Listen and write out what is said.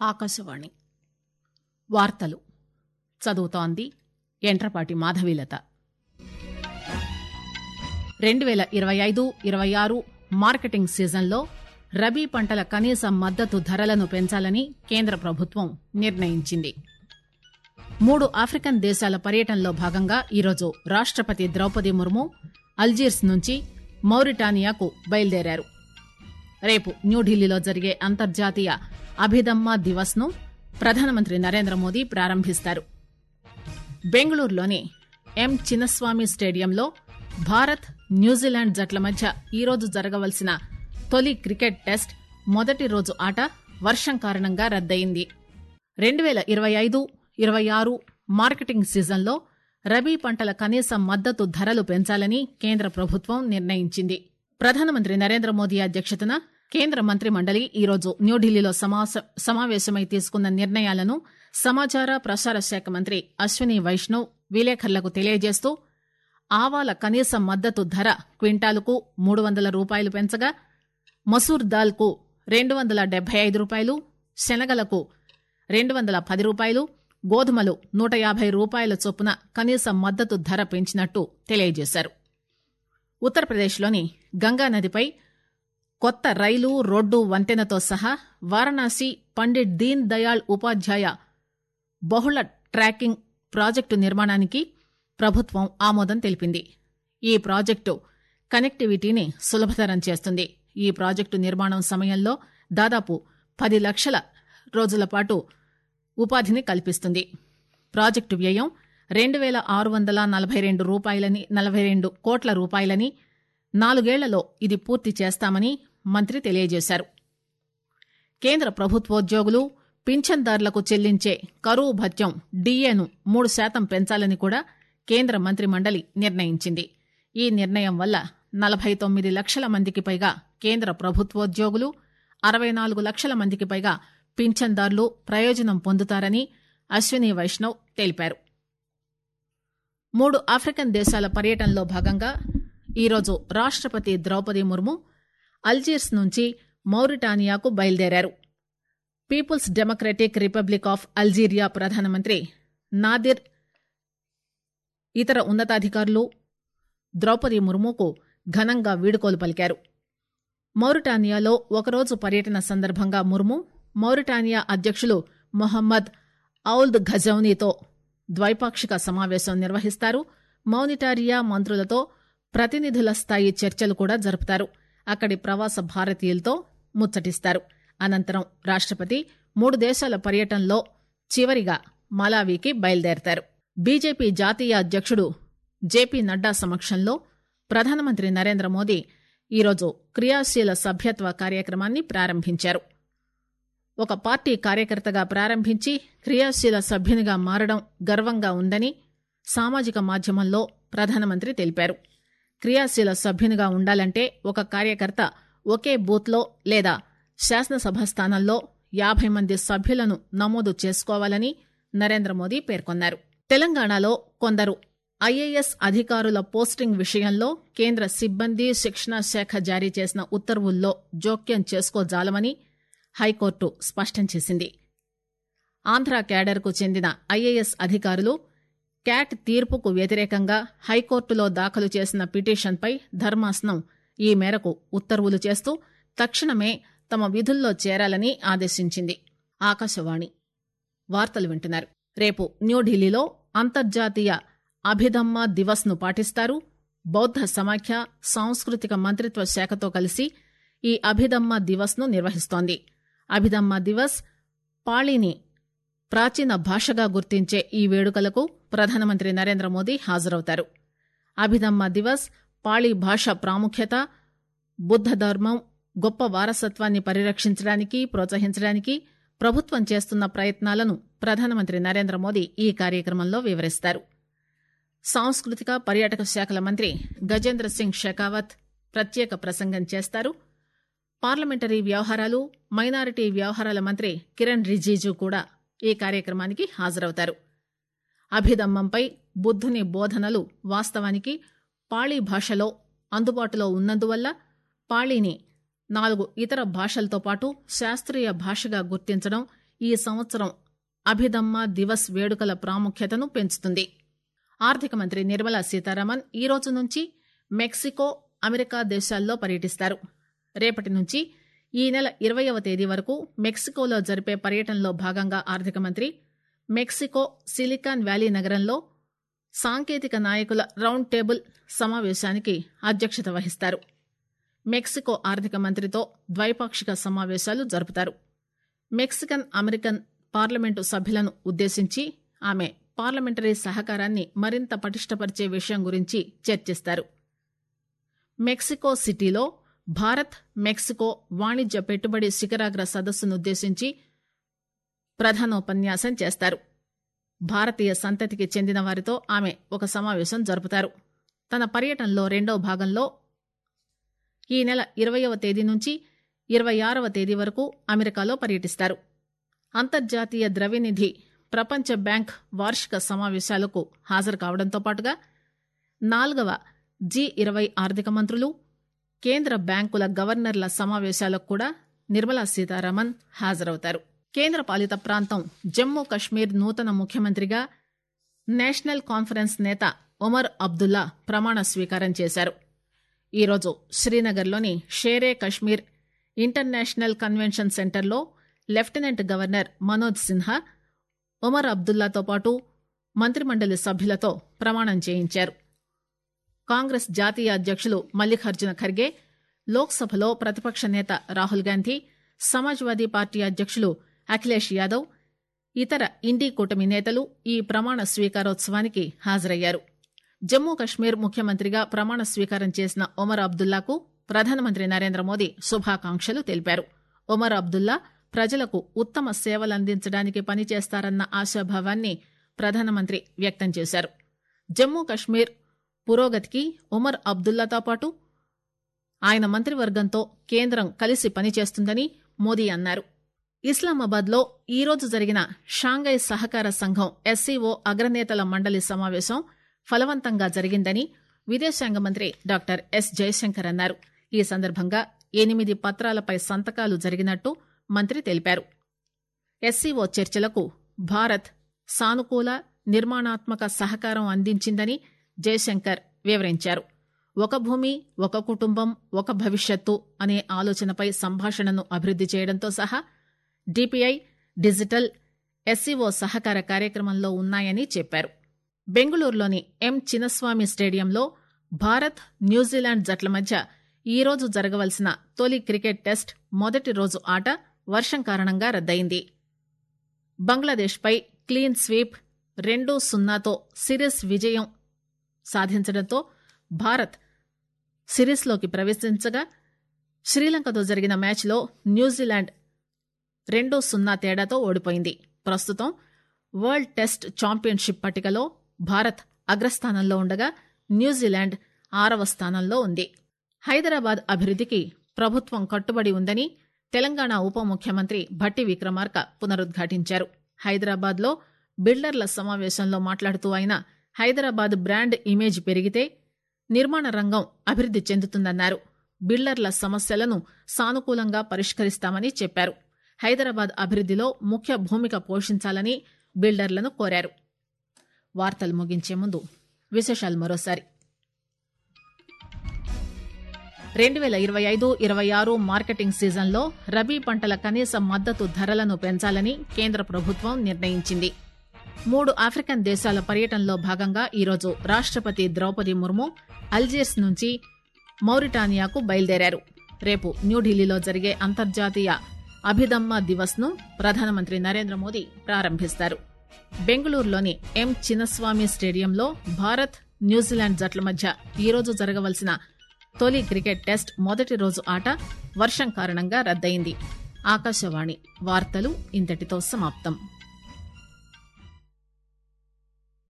ఆకాశవాణి వార్తలు చదువుతోంది ఎంట్రపాటి మాధవీలత. 2025-26 మార్కెటింగ్ సీజన్లో రబీ పంటల కనీస మద్దతు ధరలను పెంచాలని కేంద్ర ప్రభుత్వం నిర్ణయించింది. 3 ఆఫ్రికన్ దేశాల పర్యటనలో భాగంగా ఈరోజు రాష్టపతి ద్రౌపది ముర్ము అల్జీర్స్ నుంచి మౌరిటానియాకు బయలుదేరారు. రేపు న్యూఢిల్లీలో జరిగే అంతర్జాతీయ అభిదమ్మా దివస్ ను ప్రధానమంత్రి నరేంద్ర మోదీ ప్రారంభిస్తారు. బెంగళూరులోని ఎం చిన్నస్వామి స్టేడియంలో భారత్ న్యూజిలాండ్ జట్ల మధ్య ఈరోజు జరగవలసిన తొలి క్రికెట్ టెస్ట్ మొదటి రోజు ఆట వర్షం కారణంగా రద్దయింది. 2025-26 మార్కెటింగ్ సీజన్లో రబీ పంటల కనీస మద్దతు ధరలు పెంచాలని కేంద్ర ప్రభుత్వం నిర్ణయించింది. ప్రధానమంత్రి నరేంద్ర మోదీ అధ్యక్షతన కేంద్ర మంత్రి మండలి ఈరోజు న్యూఢిల్లీలో సమావేశమై తీసుకున్న నిర్ణయాలను సమాచార ప్రసార శాఖ మంత్రి అశ్విని వైష్ణవ్ విలేకరులకు తెలియజేస్తూ ఆవాల కనీస మద్దతు ధర క్వింటాలుకు 300 రూపాయలు పెంచగా మసూర్ దాల్ కు 275 రూపాయలు, శనగలకు 210 రూపాయలు, గోధుమలు 150 రూపాయల చొప్పున కనీస మద్దతు ధర పెంచినట్టు తెలియజేశారు. ఉత్తరప్రదేశ్లోని గంగానదిపై కొత్త రైలు, రోడ్డు వంతెనతో సహా వారణాసి పండిట్ దీన్ దయాళ్ ఉపాధ్యాయ బహుళ ట్రాకింగ్ ప్రాజెక్టు నిర్మాణానికి ప్రభుత్వం ఆమోదం తెలిపింది. ఈ ప్రాజెక్టు కనెక్టివిటీని సులభతరం చేస్తుంది. ఈ ప్రాజెక్టు నిర్మాణం సమయంలో దాదాపు 10 లక్షల రోజుల పాటు ఉపాధిని కల్పిస్తుంది. ప్రాజెక్టు వ్యయం 2,642 కోట్ల రూపాయలని, 4 ఏళ్లలో ఇది పూర్తి చేస్తామని మంత్రి తెలియజేశారు. కేంద్ర ప్రభుత్వోద్యోగులు, పింఛన్దారులకు చెల్లించే కరువు భత్యం డిఏను 3% పెంచాలని కూడా కేంద్ర మంత్రి మండలి నిర్ణయించింది. ఈ నిర్ణయం వల్ల 49 లక్షల మందికి పైగా కేంద్ర ప్రభుత్వోద్యోగులు, 64 లక్షల మందికి పైగా పింఛన్దారులు ప్రయోజనం పొందుతారని అశ్విని వైష్ణవ్ తెలిపారు. 3 ఆఫ్రికన్ దేశాల పర్యటనలో భాగంగా ఈరోజు రాష్టపతి ద్రౌపది ముర్ము అల్జీర్స్ నుంచి మౌరిటానియాకు బయలుదేరారు. People's Democratic Republic of Algeria ప్రధానమంత్రి నాదిర్, ఇతర ఉన్నతాధికారులు ద్రౌపది ముర్ముకు ఘనంగా వీడుకోలు పలికారు. మౌరిటానియాలో ఒకరోజు పర్యటన సందర్భంగా ముర్ము మౌరిటానియా అధ్యక్షులు మొహమ్మద్ ఔల్ద్ ఘజౌనీతో ద్వైపాక్షిక సమావేశం నిర్వహిస్తారు. మౌరిటానియా మంత్రులతో ప్రతినిధుల స్థాయి చర్చలు కూడా జరుపుతారు. అక్కడి ప్రవాస భారతీయులతో ముచ్చటిస్తారు. అనంతరం రాష్టపతి 3 దేశాల పర్యటనలో చివరిగా మలావీకి బయలుదేరతారు. బీజేపీ జాతీయ అధ్యక్షుడు జేపీ నడ్డా సమక్షంలో ప్రధానమంత్రి నరేంద్ర మోదీ ఈరోజు క్రియాశీల సభ్యత్వ కార్యక్రమాన్ని ప్రారంభించారు. ఒక పార్టీ కార్యకర్తగా ప్రారంభించి క్రియాశీల సభ్యునిగా మారడం గర్వంగా ఉందని సామాజిక మాధ్యమంలో ప్రధానమంత్రి తెలిపారు. క్రియాశీల సభ్యునిగా ఉండాలంటే ఒక కార్యకర్త ఒకే బూత్లో లేదా శాసనసభ స్థానంలో 50 మంది సభ్యులను నమోదు చేసుకోవాలని నరేంద్ర మోదీ పేర్కొన్నారు. తెలంగాణలో కొందరు ఐఏఎస్ అధికారుల పోస్టింగ్ విషయంలో కేంద్ర సిబ్బంది శిక్షణ శాఖ జారీ చేసిన ఉత్తర్వుల్లో జోక్యం చేసుకోజాలమని హైకోర్టు స్పష్టం చేసింది. ఆంధ్ర క్యాడర్కు చెందిన ఐఏఎస్ అధికారులు క్యాట్ తీర్పుకు వ్యతిరేకంగా హైకోర్టులో దాఖలు చేసిన పిటిషన్పై ధర్మాసనం ఈ మేరకు ఉత్తర్వులు చేస్తూ తక్షణమే తమ విధుల్లో చేరాలని ఆదేశించింది. ఆకాశవాణి వార్తలు వింటున్నారు. రేపు న్యూఢిల్లీలో అంతర్జాతీయ అభిదమ్మా దివస్ ను పాటిస్తారు. బౌద్ధ సమాఖ్య సాంస్కృతిక మంత్రిత్వ శాఖతో కలిసి ఈ అభిదమ్మా దివస్ ను నిర్వహిస్తోంది. అభిదమ్మా దివస్ పాళీని ప్రాచీన భాషగా గుర్తించే ఈ వేడుకలకు ప్రధానమంత్రి నరేంద్ర మోదీ హాజరవుతారు. అభిదమ్మా దివస్ పాళీ భాష ప్రాముఖ్యత, బుద్ధ ధర్మం గొప్ప వారసత్వాన్ని పరిరక్షించడానికి, ప్రోత్సహించడానికి ప్రభుత్వం చేస్తున్న ప్రయత్నాలను ప్రధానమంత్రి నరేంద్ర మోదీ ఈ కార్యక్రమంలో వివరిస్తారు. సాంస్కృతిక పర్యాటక శాఖల మంత్రి గజేంద్ర సింగ్ షెకావత్ ప్రత్యేక ప్రసంగం చేస్తారు. పార్లమెంటరీ వ్యవహారాలు, మైనారిటీ వ్యవహారాల మంత్రి కిరణ్ రిజిజు కూడా ఈ కార్యక్రమానికి హాజరవుతారు. అభిదమ్మంపై బుద్ధుని బోధనలు వాస్తవానికి పాళీ భాషలో అందుబాటులో ఉన్నందువల్ల పాళీని 4 ఇతర భాషలతో పాటు శాస్త్రీయ భాషగా గుర్తించడం ఈ సంవత్సరం అభిదమ్మ దివస్ వేడుకల ప్రాముఖ్యతను పెంచుతుంది. ఆర్థిక మంత్రి నిర్మలా సీతారామన్ ఈ రోజు నుంచి మెక్సికో, అమెరికా దేశాల్లో పర్యటిస్తారు. రేపటి నుంచి ఈ నెల 20వ తేదీ వరకు మెక్సికోలో జరిపే పర్యటనలో భాగంగా ఆర్థిక మంత్రి మెక్సికో సిలికాన్ వ్యాలీ నగరంలో సాంకేతిక నాయకుల రౌండ్ టేబుల్ సమావేశానికి అధ్యక్షత వహిస్తారు. మెక్సికో ఆర్థిక మంత్రితో ద్వైపాక్షిక సమావేశాలు జరుపుతారు. మెక్సికన్ అమెరికన్ పార్లమెంటు సభ్యులను ఉద్దేశించి ఆమె పార్లమెంటరీ సహకారాన్ని మరింత పటిష్టపరిచే విషయం గురించి చర్చిస్తారు. మెక్సికో సిటీలో భారత్ మెక్సికో వాణిజ్య పెట్టుబడి శిఖరాగ్ర సదస్సునుద్దేశించి ప్రధానోపన్యాసం చేస్తారు. భారతీయ సంతతికి చెందిన వారితో ఆమె ఒక సమావేశం జరుపుతారు. తన పర్యటనలో రెండో భాగంలో ఈ నెల 20వ తేదీ నుంచి 26వ తేదీ వరకు అమెరికాలో పర్యటిస్తారు. అంతర్జాతీయ ద్రవ్యనిధి, ప్రపంచ బ్యాంక్ వార్షిక సమావేశాలకు హాజరు కావడంతో పాటుగా 4వ G20 ఆర్థిక మంత్రులు, కేంద్ర బ్యాంకుల గవర్నర్ల సమావేశాలకు కూడా నిర్మలా సీతారామన్ హాజరవుతారు. కేంద్ర పాలిత ప్రాంతం జమ్మూ కశ్మీర్ నూతన ముఖ్యమంత్రిగా నేషనల్ కాన్ఫరెన్స్ నేత ఒమర్ అబ్దుల్లా ప్రమాణ స్వీకారం చేశారు. ఈరోజు శ్రీనగర్లోని షేరే కశ్మీర్ ఇంటర్నేషనల్ కన్వెన్షన్ సెంటర్లో లెఫ్టినెంట్ గవర్నర్ మనోజ్ సిన్హా ఒమర్ అబ్దుల్లాతో పాటు మంత్రిమండలి సభ్యులతో ప్రమాణం చేయించారు. కాంగ్రెస్ జాతీయ అధ్యక్షులు మల్లికార్జున ఖర్గే, లోక్సభలో ప్రతిపక్ష నేత రాహుల్ గాంధీ, సమాజ్వాదీ పార్టీ అధ్యక్షులు అఖిలేష్ యాదవ్, ఇతర ఇండీ కూటమి నేతలు ఈ ప్రమాణ స్వీకారోత్సవానికి హాజరయ్యారు. జమ్మూ కశ్మీర్ ముఖ్యమంత్రిగా ప్రమాణ స్వీకారం చేసిన ఒమర్ అబ్దుల్లాకు ప్రధానమంత్రి నరేంద్ర మోదీ శుభాకాంక్షలు తెలిపారు. ఒమర్ అబ్దుల్లా ప్రజలకు ఉత్తమ సేవలందించడానికి పనిచేస్తారన్న ఆశాభావాన్ని ప్రధానమంత్రి వ్యక్తం చేశారు. జమ్మూ కశ్మీర్ పురోగతికి ఒమర్ అబ్దుల్లాతో పాటు ఆయన మంత్రివర్గంతో కేంద్రం కలిసి పనిచేస్తుందని మోదీ అన్నారు. ఇస్లామాబాద్లో ఈరోజు జరిగిన షాంఘై సహకార సంఘం SCO అగ్రనేతల మండలి సమావేశం ఫలవంతంగా జరిగిందని విదేశాంగ మంత్రి డాక్టర్ ఎస్ జయశంకర్ అన్నారు. ఈ సందర్భంగా 8 పత్రాలపై సంతకాలు జరిగినట్టు మంత్రి తెలిపారు. SCO చర్చలకు భారత్ సానుకూల, నిర్మాణాత్మక సహకారం అందించిందని జయశంకర్ వివరించారు. ఒక భూమి, ఒక కుటుంబం, ఒక భవిష్యత్తు అనే ఆలోచనపై సంభాషణను అభివృద్ది చేయడంతో సహా DPI, డిజిటల్, SCO సహకార కార్యక్రమంలో ఉన్నాయని చెప్పారు. బెంగళూరులోని ఎం చిన్నస్వామి స్టేడియంలో భారత్, న్యూజిలాండ్ జట్ల మధ్య ఈరోజు జరగవలసిన తొలి క్రికెట్ టెస్ట్ మొదటి రోజు ఆట వర్షం కారణంగా రద్దయింది. బంగ్లాదేశ్పై క్లీన్ స్వీప్ 2-0తో సిరీస్ విజయం సాధించడంతో భారత్ సిరీస్లోకి ప్రవేశించగా, శ్రీలంకతో జరిగిన మ్యాచ్లో న్యూజిలాండ్ 2-0 తేడాతో ఓడిపోయింది. ప్రస్తుతం వరల్డ్ టెస్ట్ ఛాంపియన్షిప్ పట్టికలో భారత్ అగ్రస్థానంలో ఉండగా న్యూజిలాండ్ 6వ స్థానంలో ఉంది. హైదరాబాద్ అభివృద్దికి ప్రభుత్వం కట్టుబడి ఉందని తెలంగాణ ఉప ముఖ్యమంత్రి భట్టి విక్రమార్క పునరుద్ఘాటించారు. హైదరాబాద్లో బిల్డర్ల సమావేశంలో మాట్లాడుతూ ఆయన హైదరాబాద్ బ్రాండ్ ఇమేజ్ పెరిగితే నిర్మాణ రంగం అభివృద్ది చెందుతుందన్నారు. బిల్డర్ల సమస్యలను సానుకూలంగా పరిష్కరిస్తామని చెప్పారు. హైదరాబాద్ అభివృద్దిలో ముఖ్య భూమిక పోషించాలని బిల్డర్లను కోరారు. వార్తలు ముగించే ముందు విశేషాలు మరోసారి. 2025-26 మార్కెటింగ్ సీజన్లో రబీ పంటల కనీస మద్దతు ధరలను పెంచాలని కేంద్ర ప్రభుత్వం నిర్ణయించింది. 3 ఆఫ్రికన్ దేశాల పర్యటనలో భాగంగా ఈరోజు రాష్టపతి ద్రౌపది ముర్ము అల్జీర్స్ నుంచి మౌరిటానియాకు బయలుదేరారు. రేపు న్యూఢిల్లీలో జరిగే అంతర్జాతీయ అభిదమ్మ దివస్ ను ప్రధానమంత్రి నరేంద్ర మోదీ ప్రారంభిస్తారు. బెంగళూరులోని ఎం చిన్నస్వామి స్టేడియంలో భారత్, న్యూజిలాండ్ జట్ల మధ్య ఈరోజు జరగవలసిన తొలి క్రికెట్ టెస్ట్ మొదటి రోజు ఆట వర్షం కారణంగా రద్దయింది. ఆకాశవాణి వార్తలు ఇంతటితో సమాప్తం.